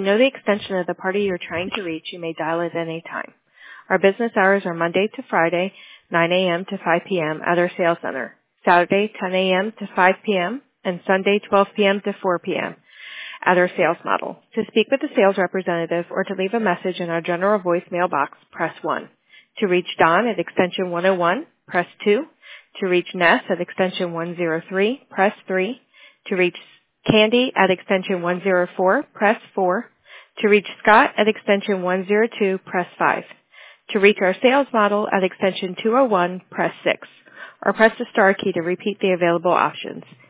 know the extension of the party you're trying to reach, you may dial it at any time. Our business hours are Monday to Friday, 9 a.m. to 5 p.m. at our sales center, Saturday, 10 a.m. to 5 p.m., and Sunday, 12 p.m. to 4 p.m. at our sales model. To speak with a sales representative or to leave a message in our general voicemail box, press 1. To reach Don at extension 101, press 2. To reach Ness at extension 103, press 3. To reach Candy at extension 104, press 4. To reach Scott at extension 102, press 5. To reach our sales model at extension 201, press 6. Or press the star key to repeat the available options.